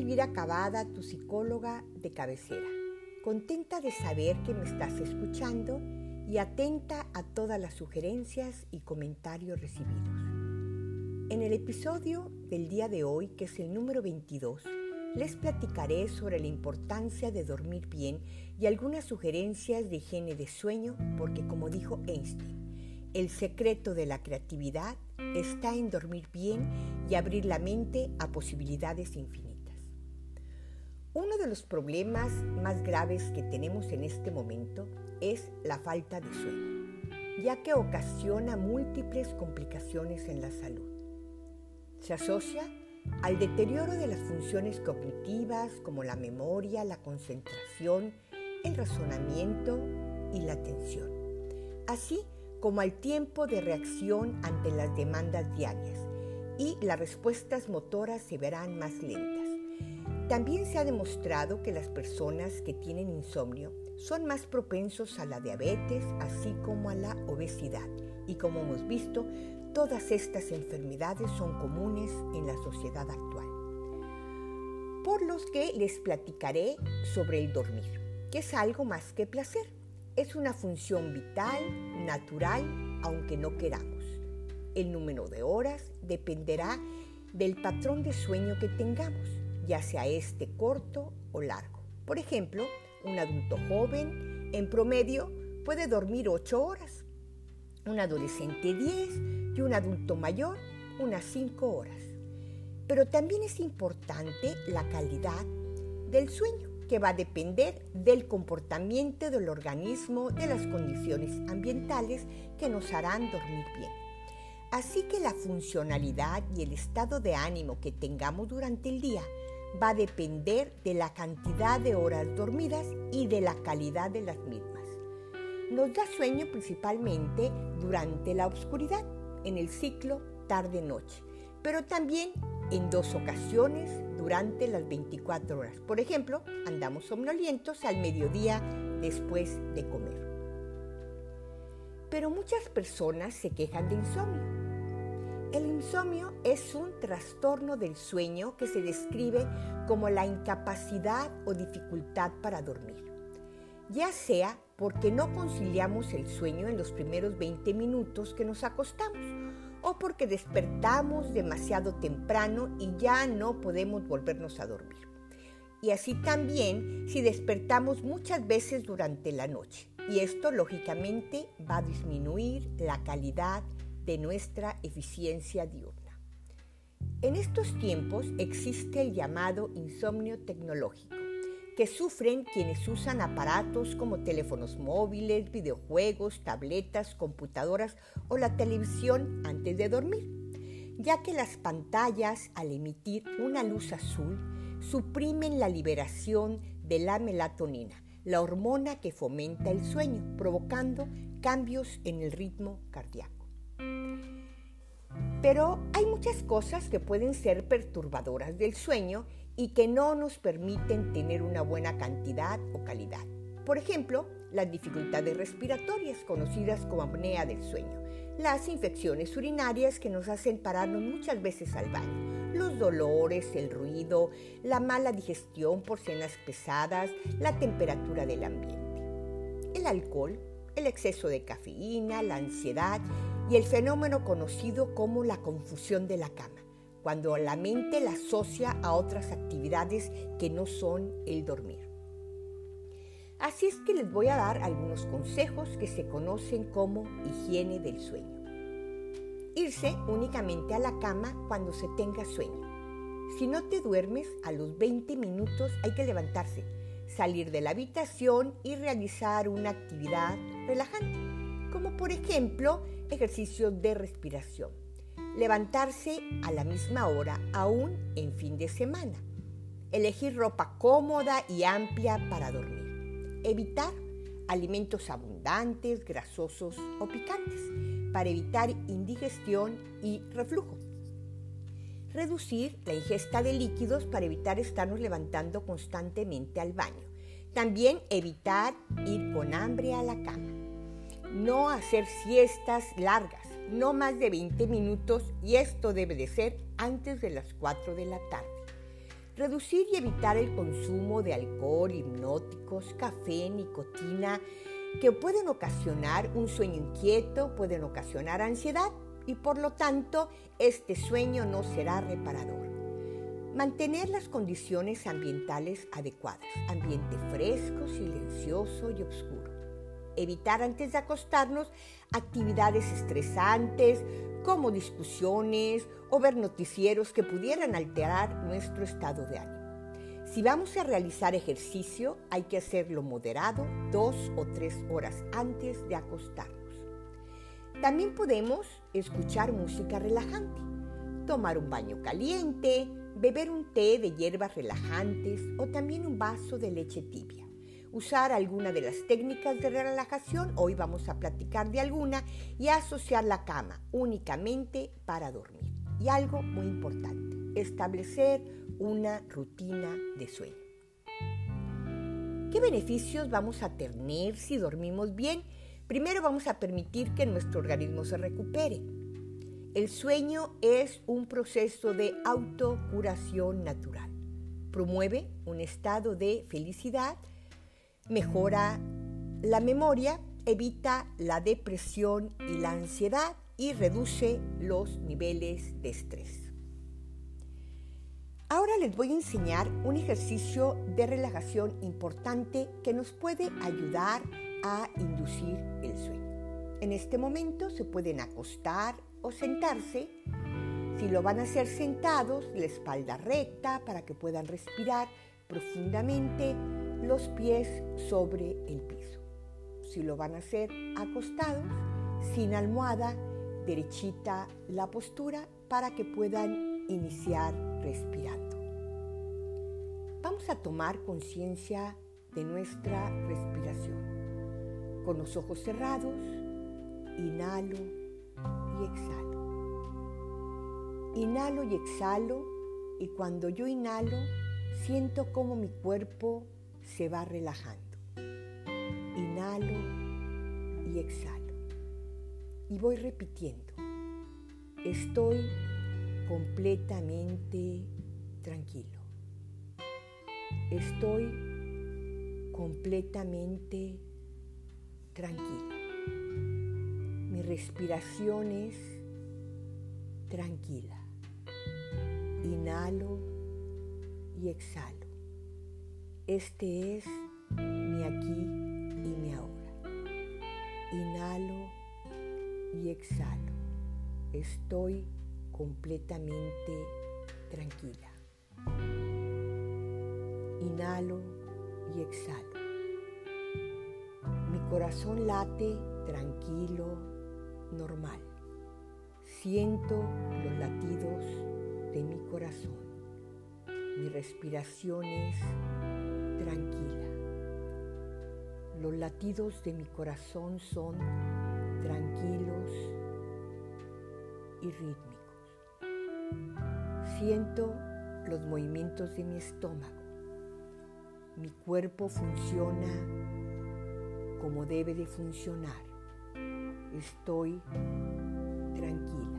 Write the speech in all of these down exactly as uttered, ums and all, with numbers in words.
Elvira Cavada, tu psicóloga de cabecera, contenta de saber que me estás escuchando y atenta a todas las sugerencias y comentarios recibidos. En el episodio del día de hoy, que es el número veintidós, les platicaré sobre la importancia de dormir bien y algunas sugerencias de higiene de sueño, porque como dijo Einstein, el secreto de la creatividad está en dormir bien y abrir la mente a posibilidades infinitas. Uno de los problemas más graves que tenemos en este momento es la falta de sueño, ya que ocasiona múltiples complicaciones en la salud. Se asocia al deterioro de las funciones cognitivas como la memoria, la concentración, el razonamiento y la atención, así como al tiempo de reacción ante las demandas diarias, y las respuestas motoras se verán más lentas. También se ha demostrado que las personas que tienen insomnio son más propensos a la diabetes, así como a la obesidad, y como hemos visto, todas estas enfermedades son comunes en la sociedad actual. Por los que les platicaré sobre el dormir, que es algo más que placer. Es una función vital, natural, aunque no queramos. El número de horas dependerá del patrón de sueño que tengamos, ya sea este corto o largo. Por ejemplo, un adulto joven, en promedio, puede dormir ocho horas, un adolescente diez y un adulto mayor unas cinco horas. Pero también es importante la calidad del sueño, que va a depender del comportamiento del organismo, de las condiciones ambientales que nos harán dormir bien. Así que la funcionalidad y el estado de ánimo que tengamos durante el día va a depender de la cantidad de horas dormidas y de la calidad de las mismas. Nos da sueño principalmente durante la oscuridad, en el ciclo tarde-noche, pero también en dos ocasiones durante las veinticuatro horas. Por ejemplo, andamos somnolientos al mediodía después de comer. Pero muchas personas se quejan de insomnio. El insomnio es un trastorno del sueño que se describe como la incapacidad o dificultad para dormir, ya sea porque no conciliamos el sueño en los primeros veinte minutos que nos acostamos, o porque despertamos demasiado temprano y ya no podemos volvernos a dormir. Y así también si despertamos muchas veces durante la noche. Y esto lógicamente va a disminuir la calidad de nuestra eficiencia diurna. En estos tiempos existe el llamado insomnio tecnológico, que sufren quienes usan aparatos como teléfonos móviles, videojuegos, tabletas, computadoras o la televisión antes de dormir, ya que las pantallas, al emitir una luz azul, suprimen la liberación de la melatonina, la hormona que fomenta el sueño, provocando cambios en el ritmo cardíaco. Pero hay muchas cosas que pueden ser perturbadoras del sueño y que no nos permiten tener una buena cantidad o calidad. Por ejemplo, las dificultades respiratorias, conocidas como apnea del sueño, las infecciones urinarias que nos hacen pararnos muchas veces al baño, los dolores, el ruido, la mala digestión por cenas pesadas, la temperatura del ambiente, el alcohol, el exceso de cafeína, la ansiedad y el fenómeno conocido como la confusión de la cama, cuando la mente la asocia a otras actividades que no son el dormir. Así es que les voy a dar algunos consejos que se conocen como higiene del sueño. Irse únicamente a la cama cuando se tenga sueño. Si no te duermes, a los veinte minutos hay que levantarse, salir de la habitación y realizar una actividad relajante, como por ejemplo ejercicios de respiración. Levantarse a la misma hora, aún en fin de semana. Elegir ropa cómoda y amplia para dormir. Evitar alimentos abundantes, grasosos o picantes, para evitar indigestión y reflujo. Reducir la ingesta de líquidos para evitar estarnos levantando constantemente al baño. También evitar ir con hambre a la cama. No hacer siestas largas, no más de veinte minutos, y esto debe de ser antes de las cuatro de la tarde. Reducir y evitar el consumo de alcohol, hipnóticos, café, nicotina, que pueden ocasionar un sueño inquieto, pueden ocasionar ansiedad y por lo tanto este sueño no será reparador. Mantener las condiciones ambientales adecuadas, ambiente fresco, silencioso y oscuro. Evitar antes de acostarnos actividades estresantes como discusiones o ver noticieros que pudieran alterar nuestro estado de ánimo. Si vamos a realizar ejercicio, hay que hacerlo moderado dos o tres horas antes de acostarnos. También podemos escuchar música relajante, tomar un baño caliente, beber un té de hierbas relajantes o también un vaso de leche tibia. Usar alguna de las técnicas de relajación, hoy vamos a platicar de alguna, y asociar la cama únicamente para dormir. Y algo muy importante, establecer una rutina de sueño. ¿Qué beneficios vamos a tener si dormimos bien? Primero vamos a permitir que nuestro organismo se recupere. El sueño es un proceso de autocuración natural. Promueve un estado de felicidad, mejora la memoria, evita la depresión y la ansiedad y reduce los niveles de estrés. Ahora les voy a enseñar un ejercicio de relajación importante que nos puede ayudar a inducir el sueño. En este momento se pueden acostar o sentarse. Si lo van a hacer sentados, la espalda recta para que puedan respirar profundamente, los pies sobre el piso. Si lo van a hacer acostados, sin almohada, derechita la postura para que puedan iniciar respirando. Vamos a tomar conciencia de nuestra respiración. Con los ojos cerrados, inhalo y exhalo. Inhalo y exhalo, y cuando yo inhalo, siento cómo mi cuerpo se va relajando. Inhalo y exhalo. Y voy repitiendo. Estoy completamente tranquilo. Estoy completamente tranquilo. Mi respiración es tranquila. Inhalo y exhalo. Este es mi aquí y mi ahora. Inhalo y exhalo. Estoy completamente tranquila. Inhalo y exhalo. Mi corazón late tranquilo, normal. Siento los latidos de mi corazón. Mi respiración es tranquila. Los latidos de mi corazón son tranquilos y rítmicos. Siento los movimientos de mi estómago. Mi cuerpo funciona como debe de funcionar. Estoy tranquila.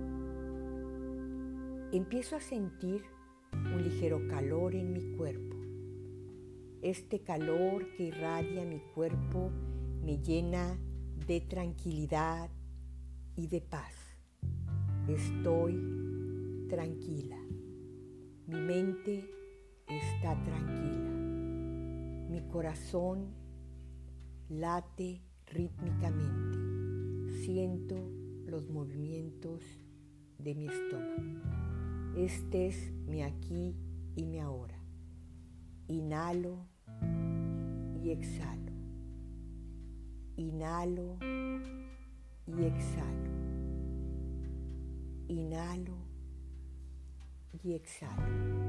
Empiezo a sentir un ligero calor en mi cuerpo. Este calor que irradia mi cuerpo me llena de tranquilidad y de paz. Estoy tranquila. Mi mente está tranquila. Mi corazón late rítmicamente. Siento los movimientos de mi estómago. Este es mi aquí y mi ahora. Inhalo y exhalo. Inhalo y exhalo. Inhalo y exhalo.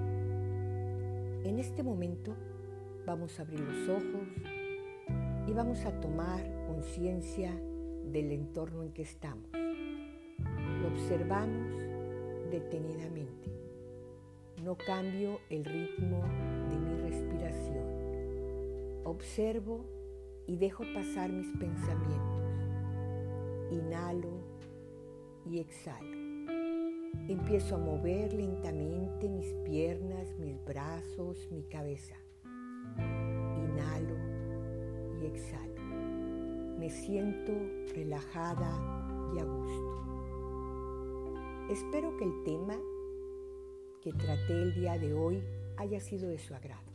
En este momento vamos a abrir los ojos y vamos a tomar conciencia del entorno en que estamos. Lo observamos detenidamente. No cambio el ritmo de mi respiración. Observo y dejo pasar mis pensamientos. Inhalo y exhalo. Empiezo a mover lentamente mis piernas, mis brazos, mi cabeza. Inhalo y exhalo. Me siento relajada y a gusto. Espero que el tema que traté el día de hoy haya sido de su agrado.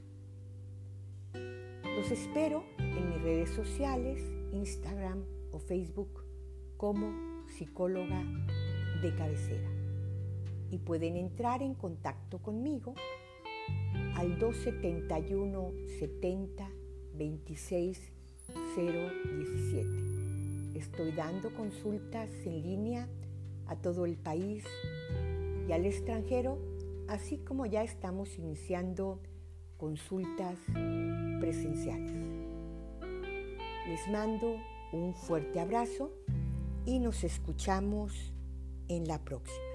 Los espero en mis redes sociales, Instagram o Facebook, como psicóloga de cabecera. Y pueden entrar en contacto conmigo al dos setenta y uno setenta veintiséis cero diecisiete. Estoy dando consultas en línea a todo el país y al extranjero, así como ya estamos iniciando consultas presenciales. Les mando un fuerte abrazo y nos escuchamos en la próxima.